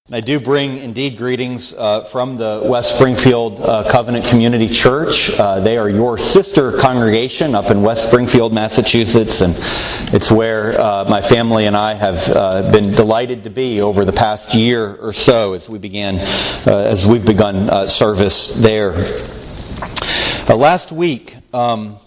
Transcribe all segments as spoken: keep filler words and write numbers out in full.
I do bring, indeed, greetings uh, from the West Springfield uh, Covenant Community Church. Uh, they are your sister congregation up in West Springfield, Massachusetts, and it's where uh, my family and I have uh, been delighted to be over the past year or so as we began, uh, as we've begun uh, service there. Uh, last week, um,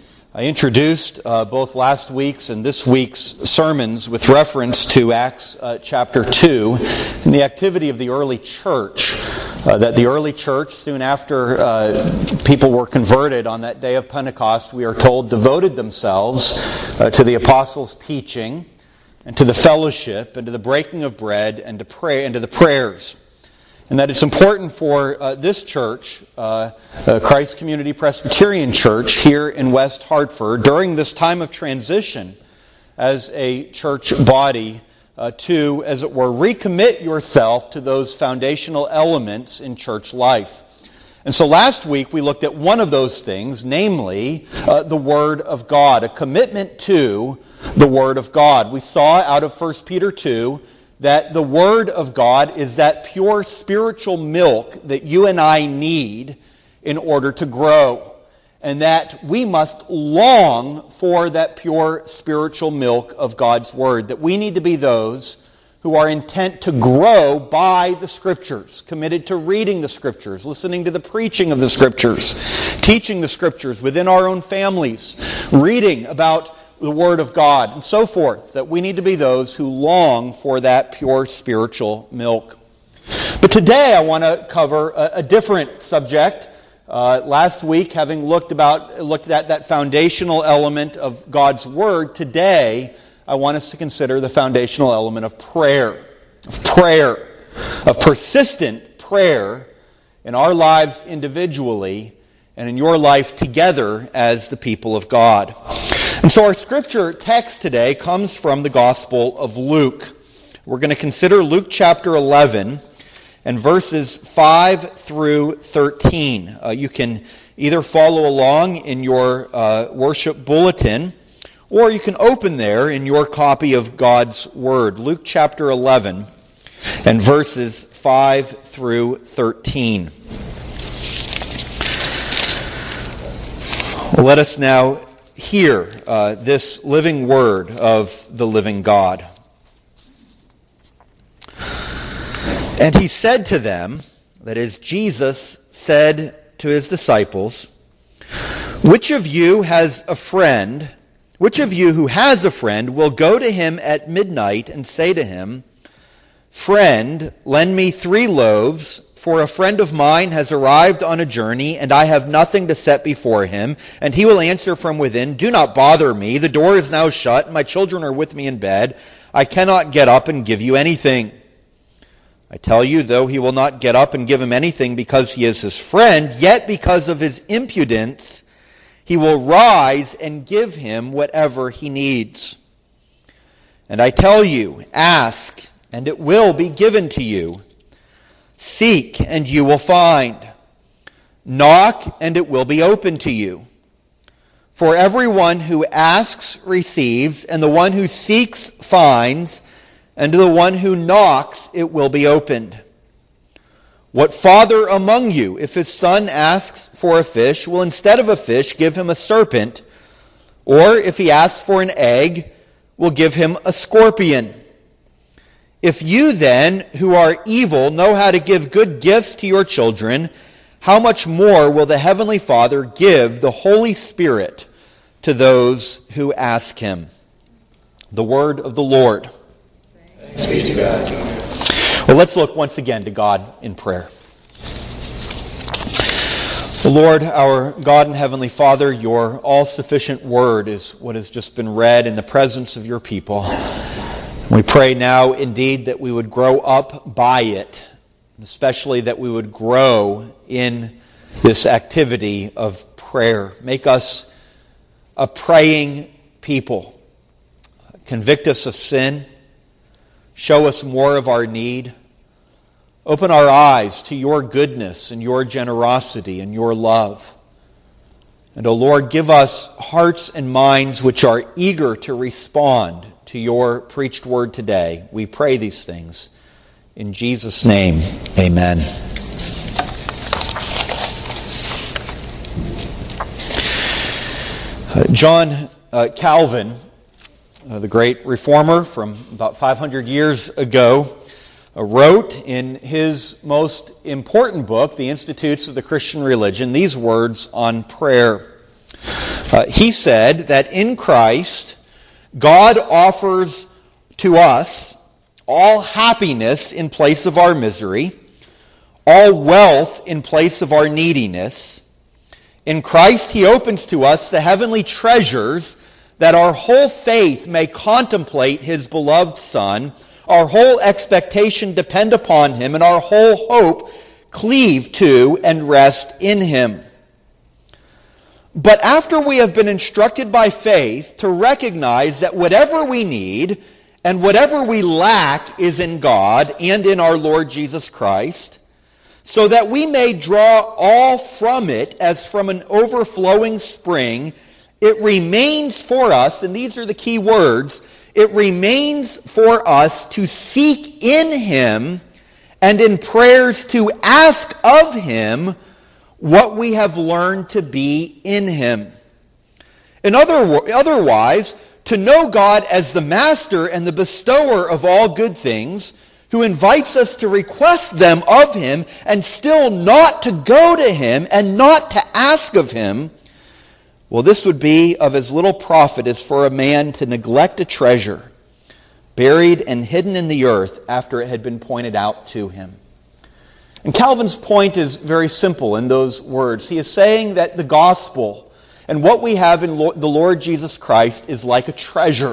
I introduced uh, both last week's and this week's sermons with reference to Acts uh, chapter two and the activity of the early church. Uh, that the early church, soon after uh, people were converted on that day of Pentecost, we are told, devoted themselves uh, to the apostles' teaching and to the fellowship and to the breaking of bread and to pray and to the prayers. And that it's important for uh, this church, uh, uh, Christ Community Presbyterian Church here in West Hartford, during this time of transition as a church body, uh, to, as it were, recommit yourself to those foundational elements in church life. And so last week we looked at one of those things, namely uh, the Word of God, a commitment to the Word of God. We saw out of First Peter two that the Word of God is that pure spiritual milk that you and I need in order to grow. And that we must long for that pure spiritual milk of God's Word. That we need to be those who are intent to grow by the Scriptures, committed to reading the Scriptures, listening to the preaching of the Scriptures, teaching the Scriptures within our own families, reading about the Word of God, and so forth, that we need to be those who long for that pure spiritual milk. But today I want to cover a, a different subject. Uh, last week, having looked about looked at that foundational element of God's Word, today I want us to consider the foundational element of prayer. Of prayer. Of persistent prayer in our lives individually and in your life together as the people of God. And so our scripture text today comes from the Gospel of Luke. We're going to consider Luke chapter eleven and verses five through thirteen. Uh, you can either follow along in your uh, worship bulletin, or you can open there in your copy of God's Word. Luke chapter eleven and verses five through thirteen. Well, let us now hear uh, this living word of the living God. And he said to them, that is, Jesus said to his disciples, Which of you has a friend, which of you who has a friend will go to him at midnight and say to him, Friend, lend me three loaves, for a friend of mine has arrived on a journey, and I have nothing to set before him. And he will answer from within, Do not bother me. The door is now shut, and my children are with me in bed. I cannot get up and give you anything. I tell you, though he will not get up and give him anything because he is his friend, yet because of his impudence, he will rise and give him whatever he needs. And I tell you, ask, and it will be given to you. Seek, and you will find. Knock, and it will be open to you. For everyone who asks receives, and the one who seeks finds, and to the one who knocks it will be opened. What father among you, if his son asks for a fish, will instead of a fish give him a serpent? Or if he asks for an egg, will give him a scorpion? If you then, who are evil, know how to give good gifts to your children, how much more will the Heavenly Father give the Holy Spirit to those who ask him? The word of the Lord. Thanks be to God. Well, let's look once again to God in prayer. The Lord, our God and Heavenly Father, your all-sufficient word is what has just been read in the presence of your people. We pray now, indeed, that we would grow up by it, especially that we would grow in this activity of prayer. Make us a praying people. Convict us of sin. Show us more of our need. Open our eyes to your goodness and your generosity and your love. And, O Lord, give us hearts and minds which are eager to respond to your preached word today. We pray these things In Jesus' name, amen. Uh, John uh, Calvin, uh, the great reformer from about five hundred years ago, uh, wrote in his most important book, The Institutes of the Christian Religion, these words on prayer. Uh, he said that in Christ, God offers to us all happiness in place of our misery, all wealth in place of our neediness. In Christ, He opens to us the heavenly treasures that our whole faith may contemplate His beloved Son, our whole expectation depend upon Him, and our whole hope cleave to and rest in Him. But after we have been instructed by faith to recognize that whatever we need and whatever we lack is in God and in our Lord Jesus Christ, so that we may draw all from it as from an overflowing spring, it remains for us, and these are the key words, it remains for us to seek in Him and in prayers to ask of Him what we have learned to be in Him. In other, otherwise, to know God as the master and the bestower of all good things, who invites us to request them of Him and still not to go to Him and not to ask of Him, well, this would be of as little profit as for a man to neglect a treasure buried and hidden in the earth after it had been pointed out to him. And Calvin's point is very simple in those words. He is saying that the gospel and what we have in the Lord Jesus Christ is like a treasure.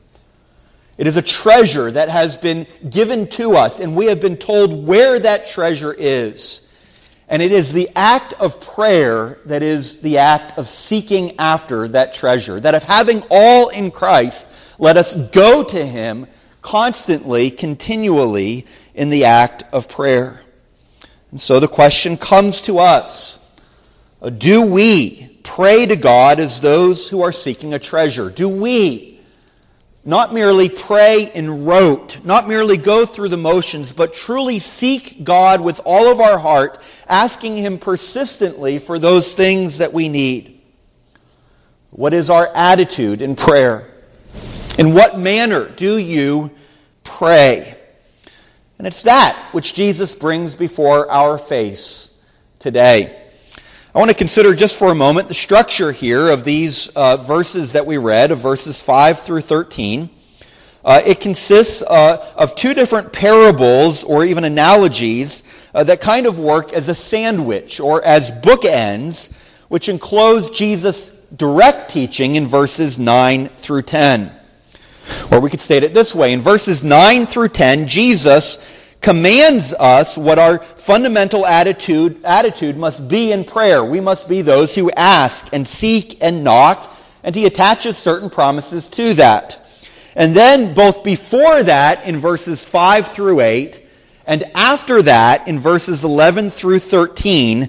It is a treasure that has been given to us, and we have been told where that treasure is. And it is the act of prayer that is the act of seeking after that treasure. That of having all in Christ, let us go to Him constantly, continually in the act of prayer. And so the question comes to us, do we pray to God as those who are seeking a treasure? Do we not merely pray in rote, not merely go through the motions, but truly seek God with all of our heart, asking Him persistently for those things that we need? What is our attitude in prayer? In what manner do you pray? And it's that which Jesus brings before our face today. I want to consider just for a moment the structure here of these uh, verses that we read, of verses five through thirteen. Uh, it consists uh, of two different parables or even analogies uh, that kind of work as a sandwich or as bookends, which enclose Jesus' direct teaching in verses nine through ten. Or we could state it this way. In verses nine through ten, Jesus commands us what our fundamental attitude, attitude must be in prayer. We must be those who ask and seek and knock, and He attaches certain promises to that. And then both before that in verses five through eight, and after that in verses eleven through thirteen,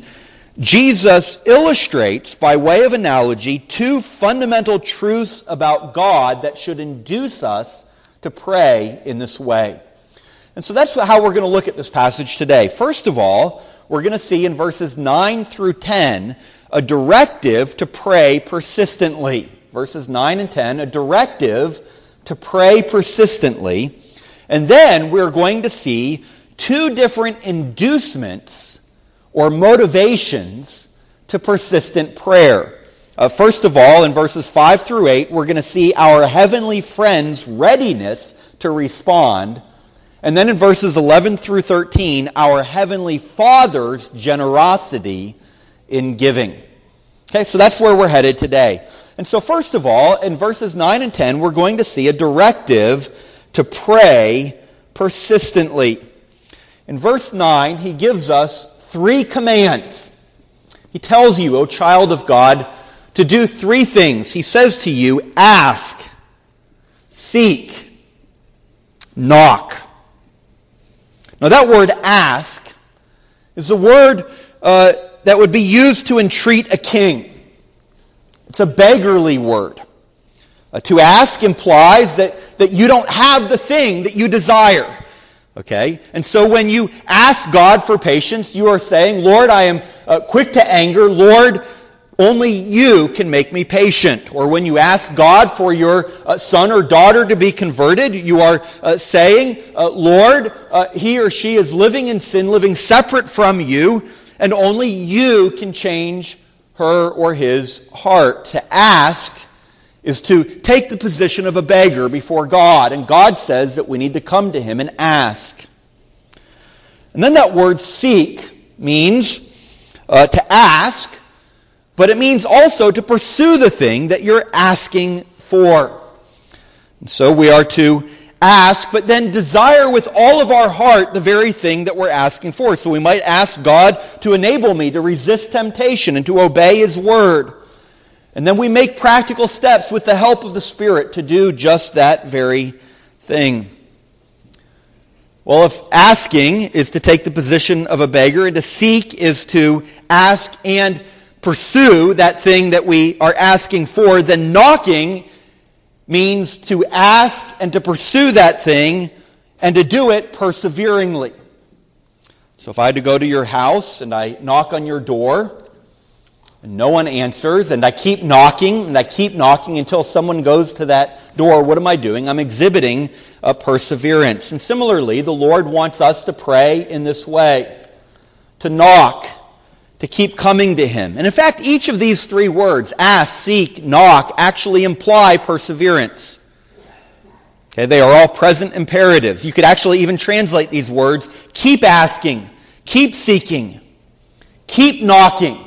Jesus illustrates, by way of analogy, two fundamental truths about God that should induce us to pray in this way. And so that's how we're going to look at this passage today. First of all, we're going to see in verses nine through ten a directive to pray persistently. Verses nine and ten, a directive to pray persistently. And then we're going to see two different inducements or motivations to persistent prayer. Uh, first of all, in verses five through eight, we're going to see our heavenly friend's readiness to respond. And then in verses eleven through thirteen, our heavenly Father's generosity in giving. Okay, so that's where we're headed today. And so first of all, in verses nine and ten, we're going to see a directive to pray persistently. In verse nine, he gives us three commands. He tells you, O child of God, to do three things. He says to you, ask, seek, knock. Now that word ask is a word uh, that would be used to entreat a king. It's a beggarly word. Uh, to ask implies that, that you don't have the thing that you desire. Okay? And so when you ask God for patience, you are saying, Lord, I am uh, quick to anger. Lord, only you can make me patient. Or when you ask God for your uh, son or daughter to be converted, you are uh, saying, uh, Lord, uh, he or she is living in sin, living separate from you, and only you can change her or his heart. To ask is to take the position of a beggar before God. And God says that we need to come to Him and ask. And then that word seek means uh, to ask, but it means also to pursue the thing that you're asking for. And so we are to ask, but then desire with all of our heart the very thing that we're asking for. So we might ask God to enable me to resist temptation and to obey His word. And then we make practical steps with the help of the Spirit to do just that very thing. Well, if asking is to take the position of a beggar, and to seek is to ask and pursue that thing that we are asking for, then knocking means to ask and to pursue that thing and to do it perseveringly. So if I had to go to your house and I knock on your door and no one answers, and I keep knocking and I keep knocking until someone goes to that door, what am I doing? I'm exhibiting a perseverance. And similarly, the Lord wants us to pray in this way, to knock, to keep coming to Him. And in fact, each of these three words, ask, seek, knock, actually imply perseverance. Okay, they are all present imperatives. You could actually even translate these words, keep asking, keep seeking, keep knocking.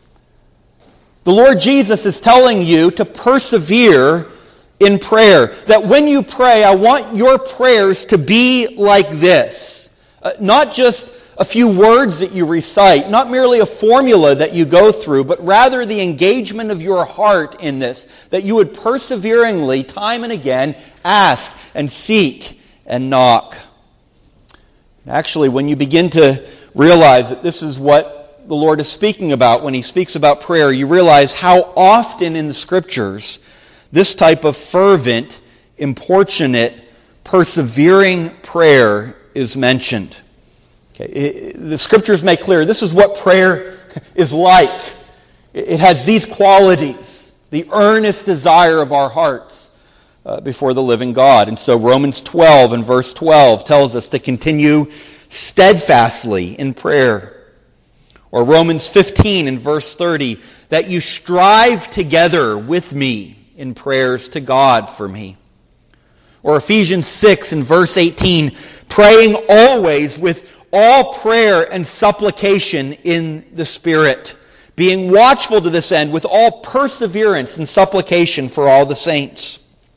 The Lord Jesus is telling you to persevere in prayer. That when you pray, I want your prayers to be like this. Uh, not just a few words that you recite, not merely a formula that you go through, but rather the engagement of your heart in this, that you would perseveringly, time and again, ask and seek and knock. Actually, when you begin to realize that this is what the Lord is speaking about when He speaks about prayer, you realize how often in the Scriptures this type of fervent, importunate, persevering prayer is mentioned. Okay, the Scriptures make clear this is what prayer is like. It has these qualities, the earnest desire of our hearts uh, before the living God. And so Romans twelve and verse twelve tells us to continue steadfastly in prayer. Or Romans fifteen and verse thirty, that you strive together with me in prayers to God for me. Or Ephesians six and verse eighteen, praying always with all prayer and supplication in the Spirit, being watchful to this end with all perseverance and supplication for all the saints.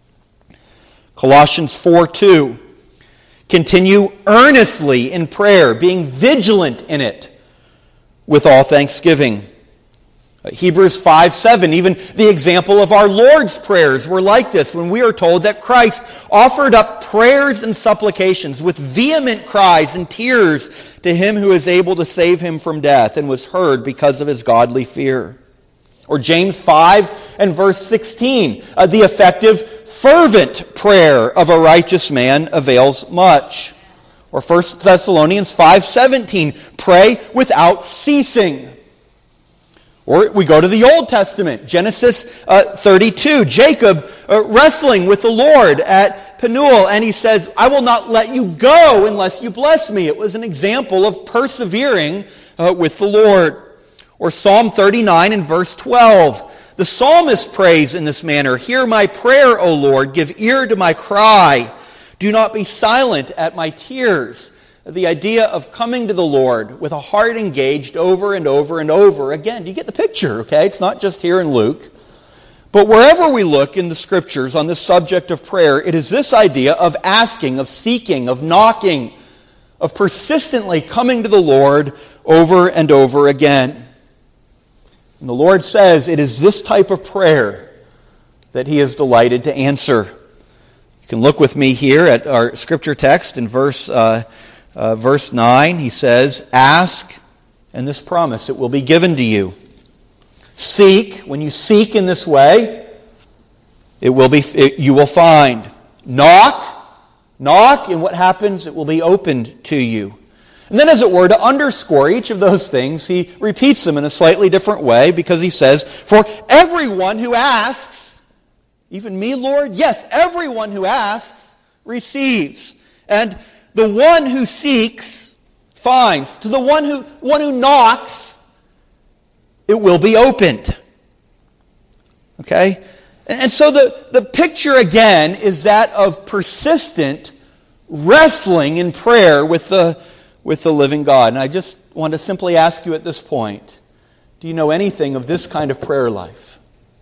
Colossians four two, continue earnestly in prayer, being vigilant in it with all thanksgiving. Hebrews five seven, even the example of our Lord's prayers were like this, when we are told that Christ offered up prayers and supplications with vehement cries and tears to Him who is able to save Him from death, and was heard because of His godly fear. Or James five and verse sixteen, uh, the effective, fervent prayer of a righteous man avails much. Or First Thessalonians five seventeen, pray without ceasing. Or we go to the Old Testament, Genesis uh, thirty-two, Jacob uh, wrestling with the Lord at Penuel, and he says, I will not let you go unless you bless me. It was an example of persevering uh, with the Lord. Or Psalm thirty-nine and verse twelve, the psalmist prays in this manner, hear my prayer, O Lord, give ear to my cry. Do not be silent at my tears. The idea of coming to the Lord with a heart engaged over and over and over again. Do you get the picture, okay? It's not just here in Luke. But wherever we look in the Scriptures on this subject of prayer, it is this idea of asking, of seeking, of knocking, of persistently coming to the Lord over and over again. And the Lord says it is this type of prayer that He is delighted to answer. You can look with me here at our Scripture text in verse uh, uh, verse nine. He says, ask, and this promise, it will be given to you. Seek, when you seek in this way, it will be. It, you will find. Knock, Knock, and what happens? It will be opened to you. And then, as it were, to underscore each of those things, he repeats them in a slightly different way, because he says, for everyone who asks, even me, Lord? Yes, everyone who asks receives. And the one who seeks finds. To the one who, one who knocks, it will be opened. Okay? And so the, the picture again is that of persistent wrestling in prayer with the with the living God. And I just want to simply ask you at this point, do you know anything of this kind of prayer life?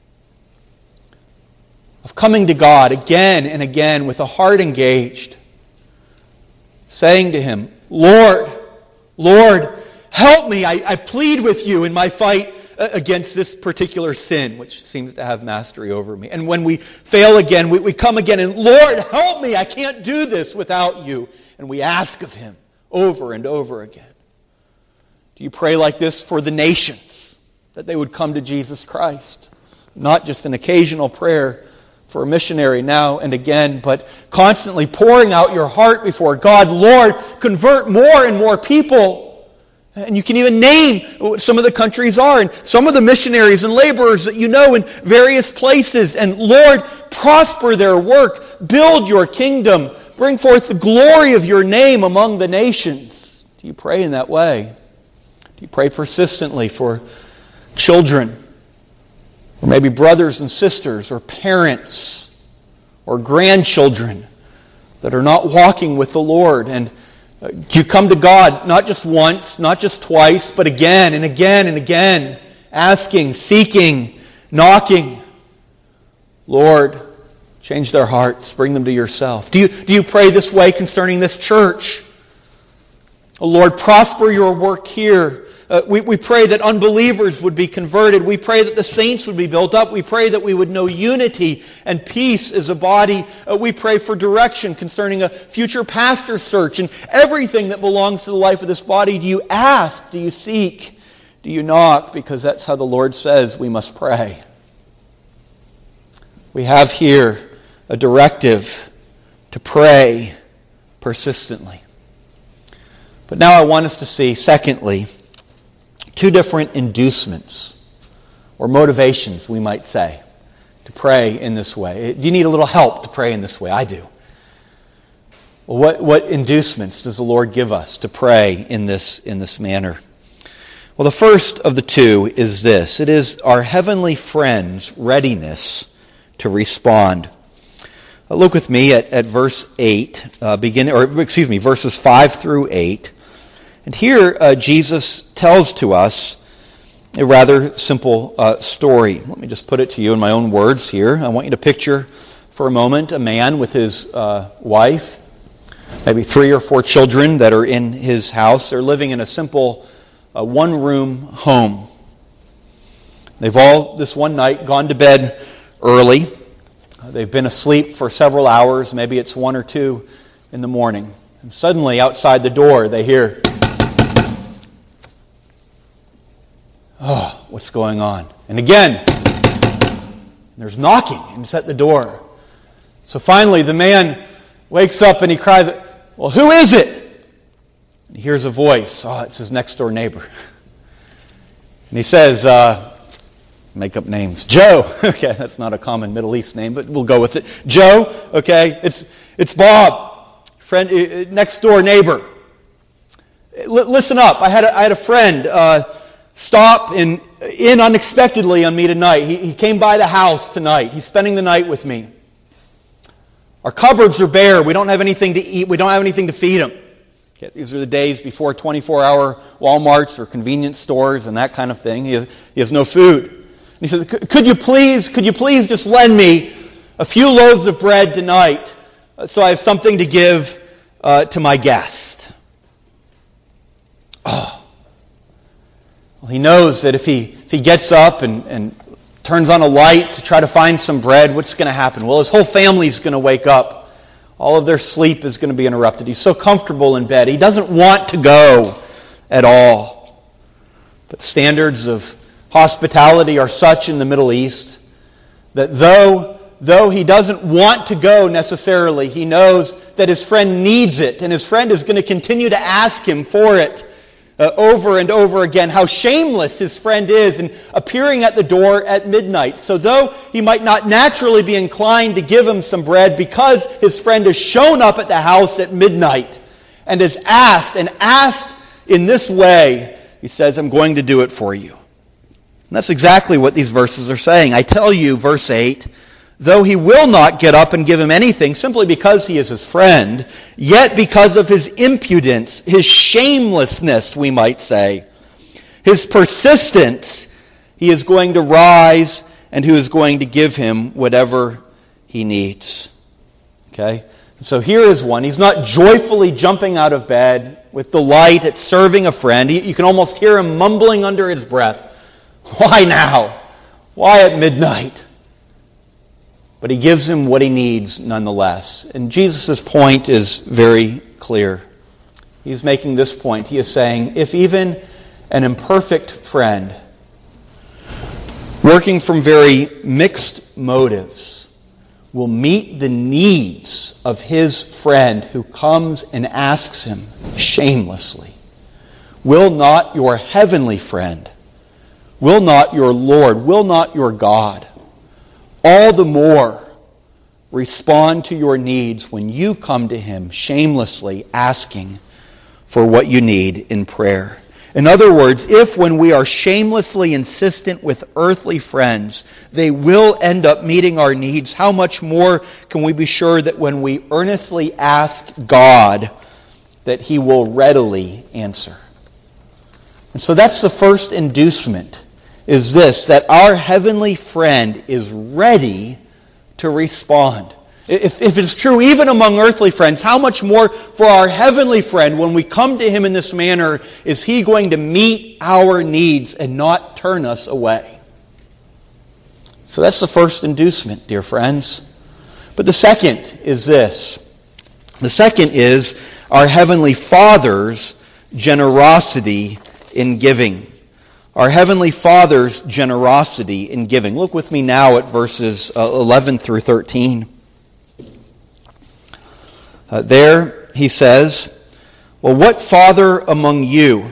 Of coming to God again and again with a heart engaged, saying to Him, Lord, Lord, help me. I, I plead with you in my fight against this particular sin, which seems to have mastery over me. And when we fail again, we, we come again and, Lord, help me. I can't do this without you. And we ask of Him over and over again. Do you pray like this for the nations, that they would come to Jesus Christ? Not just an occasional prayer for a missionary now and again, but constantly pouring out your heart before God. Lord, convert more and more people. And you can even name what some of the countries are, and some of the missionaries and laborers that you know in various places. And Lord, prosper their work, build your kingdom, bring forth the glory of your name among the nations. Do you pray in that way? Do you pray persistently for children, or maybe brothers and sisters, or parents, or grandchildren that are not walking with the Lord? And you come to God not just once, not just twice, but again and again and again, asking, seeking, knocking. Lord, change their hearts, bring them to yourself. Do you, do you pray this way concerning this church? Oh Lord, prosper your work here. Uh, we, we pray that unbelievers would be converted. We pray that the saints would be built up. We pray that we would know unity and peace as a body. Uh, we pray for direction concerning a future pastor search and everything that belongs to the life of this body. Do you ask? Do you seek? Do you knock? Because that's how the Lord says we must pray. We have here a directive to pray persistently. But now I want us to see, secondly, two different inducements, or motivations, we might say, to pray in this way. Do you need a little help to pray in this way? I do. Well, what, what inducements does the Lord give us to pray in this, in this manner? Well, the first of the two is this. It is our heavenly friend's readiness to respond. Uh, look with me at, at verse eight, uh, begin, or excuse me, verses five through eight. And here uh, Jesus tells to us a rather simple uh, story. Let me just put it to you in my own words here. I want you to picture for a moment a man with his uh, wife, maybe three or four children that are in his house. They're living in a simple uh, one-room home. They've all, this one night, gone to bed early. Uh, they've been asleep for several hours. Maybe it's one or two in the morning. And suddenly, outside the door, they hear, oh, what's going on? And again, there's knocking, and it's at the door. So finally, the man wakes up and he cries, well, who is it? And he hears a voice. Oh, it's his next door neighbor. And he says, uh, make up names. Joe. Okay, that's not a common Middle East name, but we'll go with it. Joe. Okay, it's it's Bob, friend, uh, next door neighbor. L- listen up. I had a, I had a friend uh, stop in in unexpectedly on me tonight. He, he came by the house tonight. He's spending the night with me. Our cupboards are bare. We don't have anything to eat. We don't have anything to feed him. Okay, these are the days before twenty-four hour Walmarts or convenience stores and that kind of thing. He has, he has no food. And he says, could you please, could you please just lend me a few loaves of bread tonight so I have something to give uh, to my guest? Oh. Well, he knows that if he if he gets up and, and turns on a light to try to find some bread, what's going to happen? Well, his whole family's going to wake up. All of their sleep is going to be interrupted. He's so comfortable in bed. He doesn't want to go at all. But standards of hospitality are such in the Middle East that though, though he doesn't want to go necessarily, he knows that his friend needs it, and his friend is going to continue to ask him for it uh, over and over again. How shameless his friend is in appearing at the door at midnight. So though he might not naturally be inclined to give him some bread, because his friend has shown up at the house at midnight and has asked and asked in this way, he says, I'm going to do it for you. And that's exactly what these verses are saying. I tell you, verse eight, though he will not get up and give him anything simply because he is his friend, yet because of his impudence, his shamelessness, we might say, his persistence, he is going to rise and who is going to give him whatever he needs. Okay? So here is one. He's not joyfully jumping out of bed with delight at serving a friend. He, you can almost hear him mumbling under his breath. Why now? Why at midnight? But he gives him what he needs nonetheless. And Jesus' point is very clear. He's making this point. He is saying, if even an imperfect friend, working from very mixed motives, will meet the needs of his friend who comes and asks him shamelessly, will not your heavenly friend, will not your Lord, will not your God, all the more respond to your needs when you come to him shamelessly asking for what you need in prayer? In other words, if when we are shamelessly insistent with earthly friends, they will end up meeting our needs, how much more can we be sure that when we earnestly ask God, that he will readily answer? And so that's the first inducement, is this, that our heavenly friend is ready to respond. If, if it's true even among earthly friends, how much more for our heavenly friend, when we come to him in this manner, is he going to meet our needs and not turn us away? So that's the first inducement, dear friends. But the second is this. The second is our heavenly Father's generosity in giving. Our Heavenly Father's generosity in giving. Look with me now at verses eleven through thirteen. Uh, there he says, well, what father among you,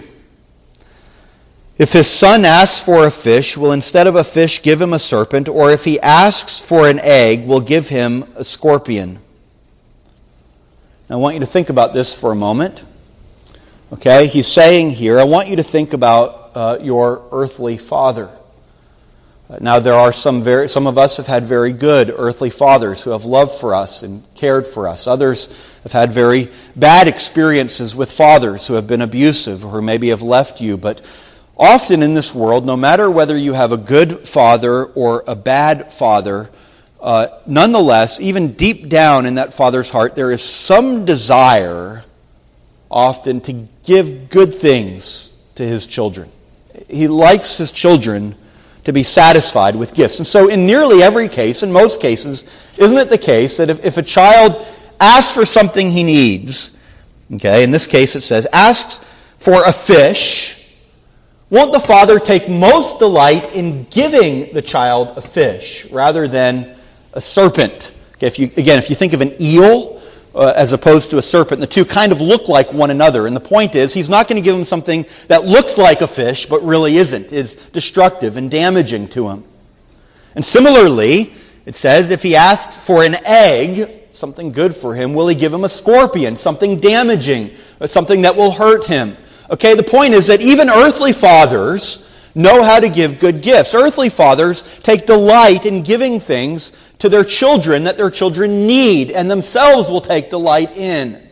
if his son asks for a fish, will instead of a fish give him a serpent, or if he asks for an egg, will give him a scorpion? Now I want you to think about this for a moment. Okay, he's saying here, I want you to think about uh, your earthly father. Now, there are some very, some of us have had very good earthly fathers who have loved for us and cared for us. Others have had very bad experiences with fathers who have been abusive or who maybe have left you. But often in this world, no matter whether you have a good father or a bad father, uh, nonetheless, even deep down in that father's heart, there is some desire often to give good things to his children. He likes his children to be satisfied with gifts. And so in nearly every case, in most cases, isn't it the case that if, if a child asks for something he needs, okay, in this case it says, asks for a fish, won't the father take most delight in giving the child a fish rather than a serpent? Okay, if you, again, if you think of an eel uh, as opposed to a serpent, the two kind of look like one another. And the point is, he's not going to give him something that looks like a fish but really isn't, is destructive and damaging to him. And similarly, it says if he asks for an egg, something good for him, will he give him a scorpion, something damaging, something that will hurt him? Okay, the point is that even earthly fathers know how to give good gifts. Earthly fathers take delight in giving things to their children that their children need and themselves will take delight in.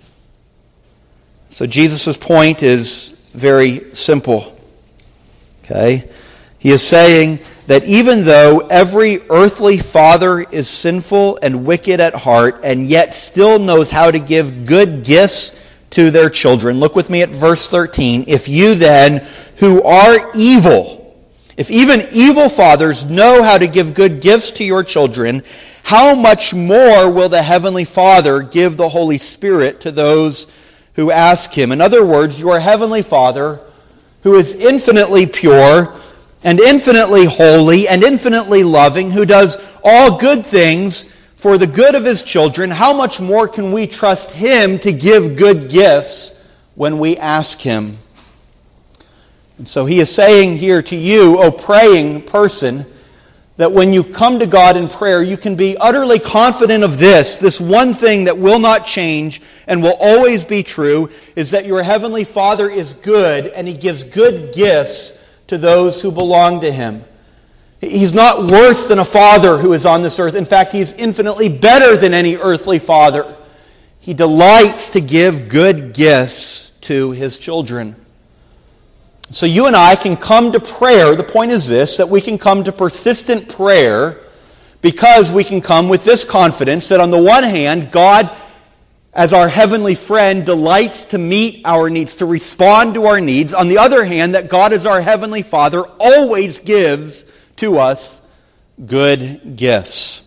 So Jesus' point is very simple. Okay? He is saying that even though every earthly father is sinful and wicked at heart and yet still knows how to give good gifts to their children, look with me at verse thirteen, if you then, who are evil, if even evil fathers know how to give good gifts to your children, how much more will the Heavenly Father give the Holy Spirit to those who ask Him? In other words, your Heavenly Father, who is infinitely pure and infinitely holy and infinitely loving, who does all good things for the good of His children, how much more can we trust Him to give good gifts when we ask Him? And so He is saying here to you, O praying person, that when you come to God in prayer, you can be utterly confident of this, this one thing that will not change and will always be true, is that your Heavenly Father is good and He gives good gifts to those who belong to Him. He's not worse than a father who is on this earth. In fact, He's infinitely better than any earthly father. He delights to give good gifts to His children. So you and I can come to prayer. The point is this, that we can come to persistent prayer because we can come with this confidence that on the one hand, God, as our heavenly friend, delights to meet our needs, to respond to our needs. On the other hand, that God, as our heavenly Father, always gives to us good gifts.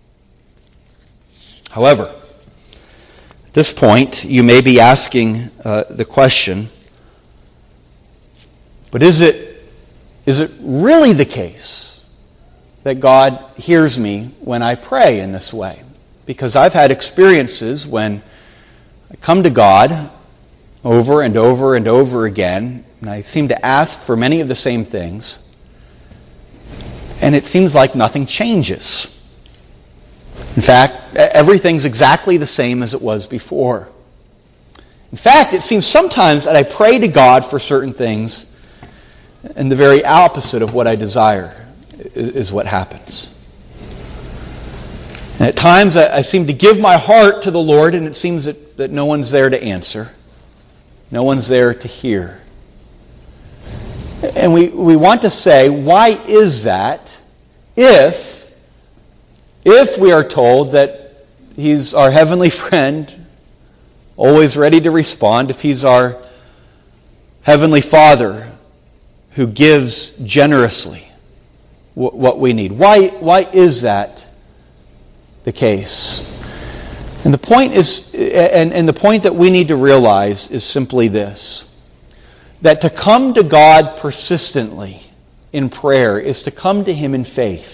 However, at this point, you may be asking uh, the question, but is it, is it really the case that God hears me when I pray in this way? Because I've had experiences when I come to God over and over and over again, and I seem to ask for many of the same things, and it seems like nothing changes. In fact, everything's exactly the same as it was before. In fact, it seems sometimes that I pray to God for certain things, and the very opposite of what I desire is what happens. And at times I seem to give my heart to the Lord, and it seems that, that no one's there to answer. No one's there to hear. And we, we want to say, why is that if, if we are told that He's our heavenly friend, always ready to respond, if He's our heavenly Father who gives generously what we need? Why, why is that the case? And the point is, and, and the point that we need to realize is simply this, that to come to God persistently in prayer is to come to Him in faith.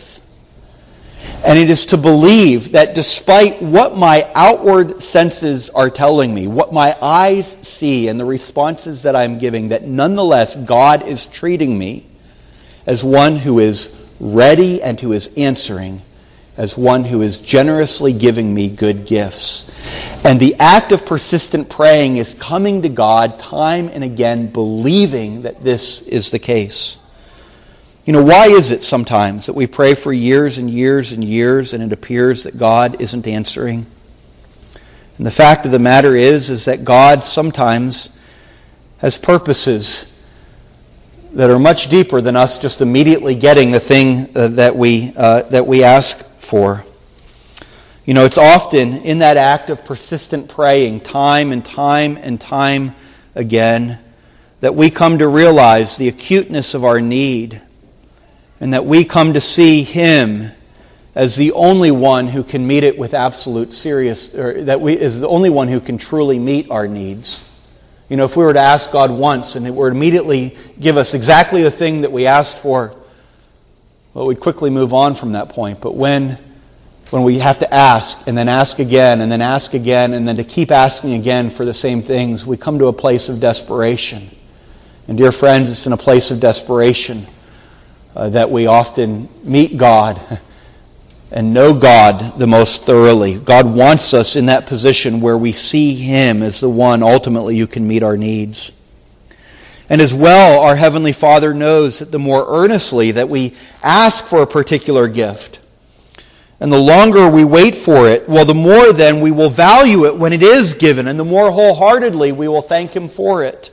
And it is to believe that despite what my outward senses are telling me, what my eyes see and the responses that I'm giving, that nonetheless God is treating me as one who is ready and who is answering, as one who is generously giving me good gifts. And the act of persistent praying is coming to God time and again, believing that this is the case. You know, why is it sometimes that we pray for years and years and years and it appears that God isn't answering? And the fact of the matter is, is that God sometimes has purposes that are much deeper than us just immediately getting the thing uh, that we uh, that we ask for. You know, it's often in that act of persistent praying, time and time and time again, that we come to realize the acuteness of our need, and that we come to see Him as the only one who can meet it with absolute serious, or that we is the only one who can truly meet our needs. You know, if we were to ask God once and He were to immediately give us exactly the thing that we asked for, well, we'd quickly move on from that point. But when, when we have to ask, and then ask again, and then ask again, and then to keep asking again for the same things, we come to a place of desperation. And dear friends, it's in a place of desperation Uh, that we often meet God and know God the most thoroughly. God wants us in that position where we see Him as the one ultimately who can meet our needs. And as well, our Heavenly Father knows that the more earnestly that we ask for a particular gift, and the longer we wait for it, well, the more then we will value it when it is given, and the more wholeheartedly we will thank Him for it.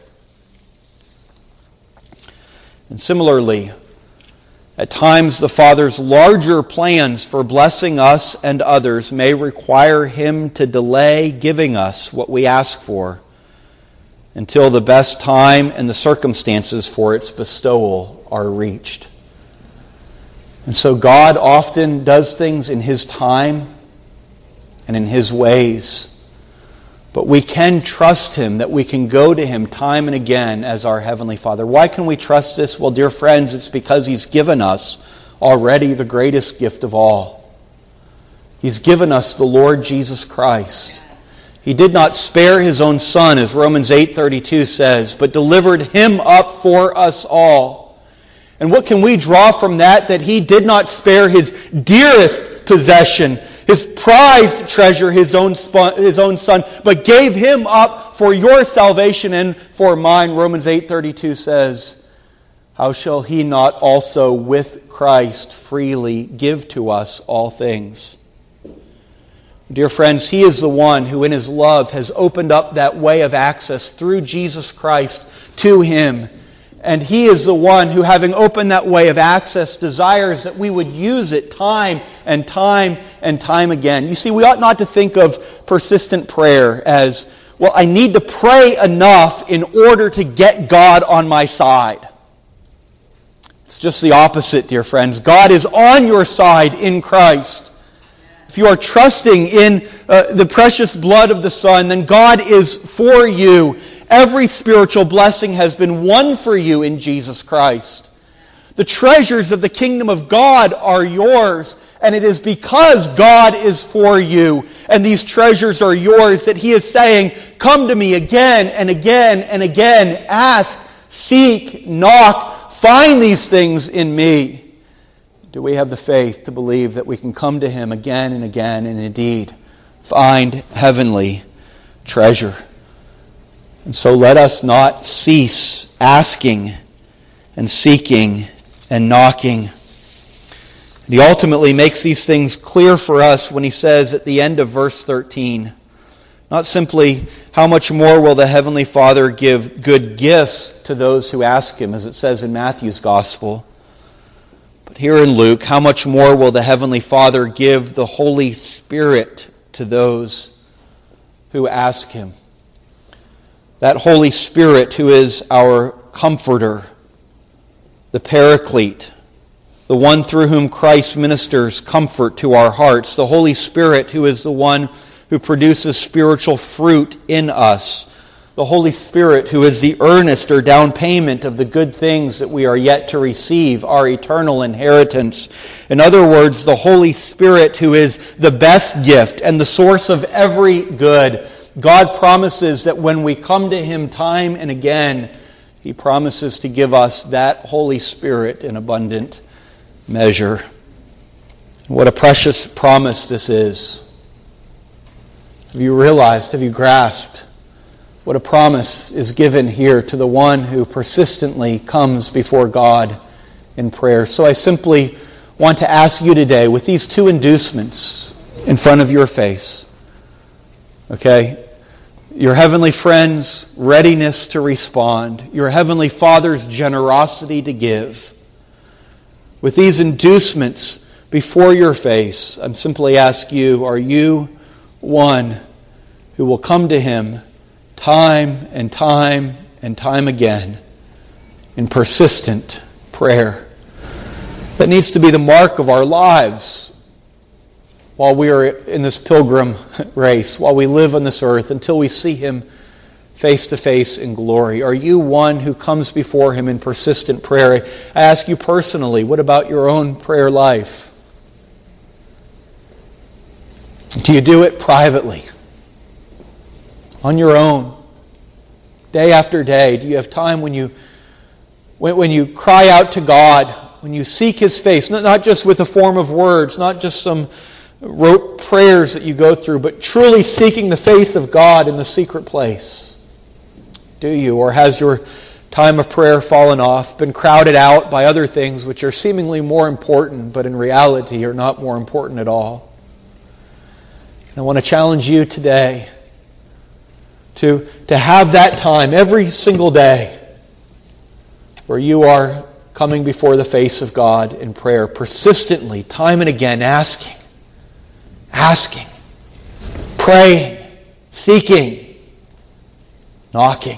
And similarly, at times, the Father's larger plans for blessing us and others may require Him to delay giving us what we ask for until the best time and the circumstances for its bestowal are reached. And so God often does things in His time and in His ways. But we can trust Him, that we can go to Him time and again as our Heavenly Father. Why can we trust this? Well, dear friends, it's because He's given us already the greatest gift of all. He's given us the Lord Jesus Christ. He did not spare His own Son, as Romans eight thirty-two says, but delivered Him up for us all. And what can we draw from that? That He did not spare His dearest possession, His prized treasure, His own, His own Son, but gave Him up for your salvation and for mine. Romans eight thirty-two says, how shall He not also with Christ freely give to us all things? Dear friends, He is the one who in His love has opened up that way of access through Jesus Christ to Him. And He is the one who, having opened that way of access, desires that we would use it time and time and time again. You see, we ought not to think of persistent prayer as, well, I need to pray enough in order to get God on my side. It's just the opposite, dear friends. God is on your side in Christ. If you are trusting in uh, the precious blood of the Son, then God is for you. Every spiritual blessing has been won for you in Jesus Christ. The treasures of the kingdom of God are yours, and it is because God is for you, and these treasures are yours, that He is saying, come to me again and again and again. Ask, seek, knock, find these things in me. Do we have the faith to believe that we can come to Him again and again and indeed find heavenly treasure? And so let us not cease asking and seeking and knocking. And He ultimately makes these things clear for us when He says at the end of verse thirteen, not simply, how much more will the Heavenly Father give good gifts to those who ask Him, as it says in Matthew's Gospel. But here in Luke, how much more will the Heavenly Father give the Holy Spirit to those who ask Him? That Holy Spirit who is our Comforter, the Paraclete, the one through whom Christ ministers comfort to our hearts, the Holy Spirit who is the one who produces spiritual fruit in us, the Holy Spirit who is the earnest or down payment of the good things that we are yet to receive, our eternal inheritance. In other words, the Holy Spirit who is the best gift and the source of every good. God promises that when we come to Him time and again, He promises to give us that Holy Spirit in abundant measure. What a precious promise this is. Have you realized, have you grasped what a promise is given here to the one who persistently comes before God in prayer? So I simply want to ask you today, with these two inducements in front of your face, okay, your heavenly friend's readiness to respond, your heavenly Father's generosity to give, with these inducements before your face, I'm simply asking you, are you one who will come to Him time and time and time again in persistent prayer? That needs to be the mark of our lives while we are in this pilgrim race, while we live on this earth until we see Him face to face in glory. Are you one who comes before Him in persistent prayer? I ask you personally, what about your own prayer life? Do you do it privately? On your own? Day after day? Do you have time when you when, when you cry out to God, when you seek His face, not, not just with a form of words, not just some rote prayers that you go through, but truly seeking the face of God in the secret place? Do you? Or has your time of prayer fallen off, been crowded out by other things which are seemingly more important, but in reality are not more important at all? And I want to challenge you today to, to have that time every single day where you are coming before the face of God in prayer, persistently, time and again, asking, asking, praying, seeking, knocking.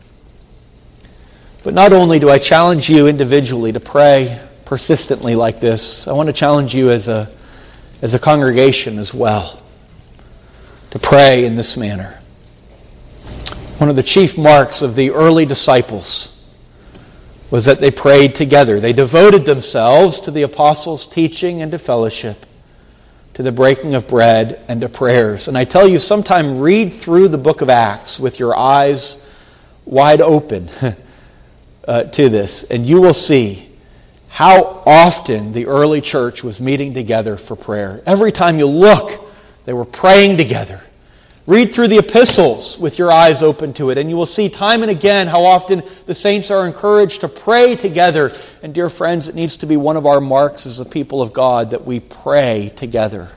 But not only do I challenge you individually to pray persistently like this, I want to challenge you as a, as a congregation as well to pray in this manner. One of the chief marks of the early disciples was that they prayed together. They devoted themselves to the apostles' teaching and to fellowship, to the breaking of bread and to prayers. And I tell you, sometime read through the book of Acts with your eyes wide open uh, to this, and you will see how often the early church was meeting together for prayer. Every time you look, they were praying together. Read through the epistles with your eyes open to it, and you will see time and again how often the saints are encouraged to pray together. And dear friends, it needs to be one of our marks as the people of God that we pray together.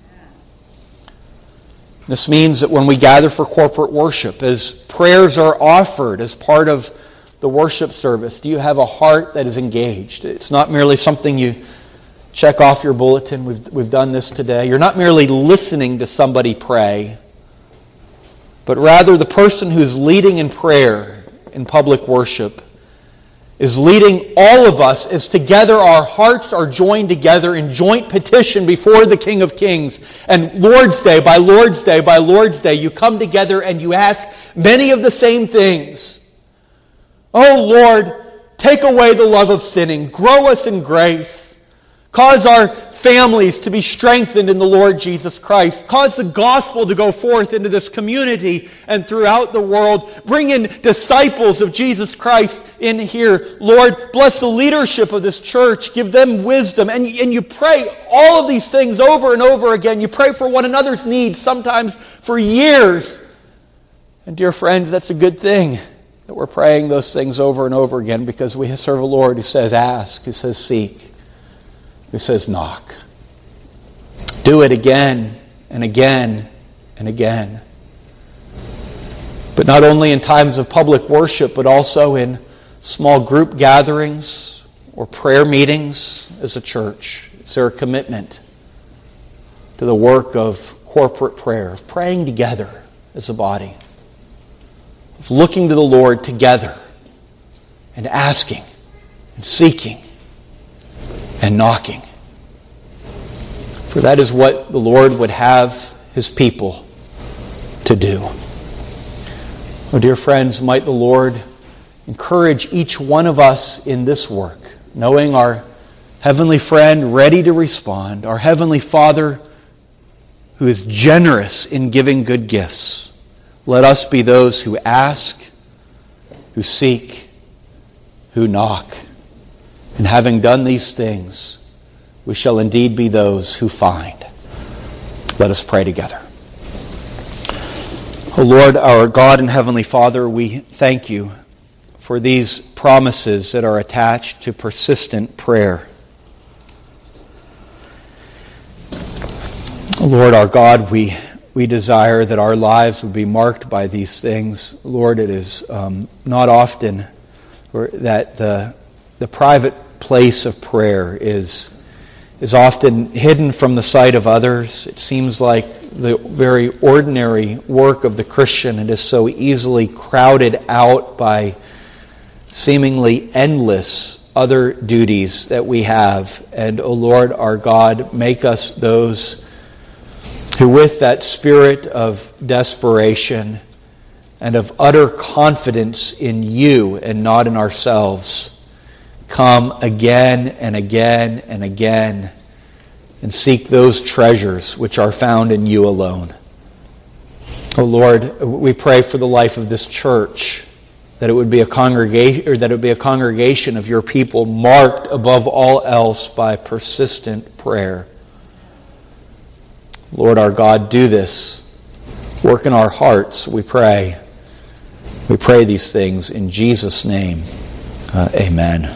This means that when we gather for corporate worship, as prayers are offered as part of the worship service, do you have a heart that is engaged? It's not merely something you check off your bulletin. We've, we've done this today. You're not merely listening to somebody pray, but rather the person who's leading in prayer in public worship is leading all of us as together our hearts are joined together in joint petition before the King of Kings. And Lord's Day by Lord's Day by Lord's Day, you come together and you ask many of the same things. Oh Lord, take away the love of sinning. Grow us in grace. Cause our families to be strengthened in the Lord Jesus Christ. Cause the gospel to go forth into this community and throughout the world. Bring in disciples of Jesus Christ in here. Lord, bless the leadership of this church. Give them wisdom. And, and you pray all of these things over and over again. You pray for one another's needs, sometimes for years. And dear friends, that's a good thing that we're praying those things over and over again, because we serve a Lord who says ask, who says seek, who says knock. Do it again and again and again. But not only in times of public worship, but also in small group gatherings or prayer meetings as a church. Is there a commitment to the work of corporate prayer, of praying together as a body, of looking to the Lord together and asking and seeking and knocking? For that is what the Lord would have His people to do. Oh, dear friends, might the Lord encourage each one of us in this work, knowing our Heavenly Friend ready to respond, our Heavenly Father who is generous in giving good gifts. Let us be those who ask, who seek, who knock. And having done these things, we shall indeed be those who find. Let us pray together. O Lord, our God and Heavenly Father, we thank you for these promises that are attached to persistent prayer. O Lord, our God, we we desire that our lives would be marked by these things. Lord, it is um, not often that the the private place of prayer is is often hidden from the sight of others. It seems like the very ordinary work of the Christian, it is so easily crowded out by seemingly endless other duties that we have. And, O Lord, our God, make us those who, with that spirit of desperation and of utter confidence in you and not in ourselves, come again and again and again and seek those treasures which are found in you alone. Oh Lord, we pray for the life of this church, that it would be a congregation, or that it would be a congregation of your people marked above all else by persistent prayer. Lord our God, do this. Work in our hearts, we pray. We pray these things in Jesus' name. Uh, amen.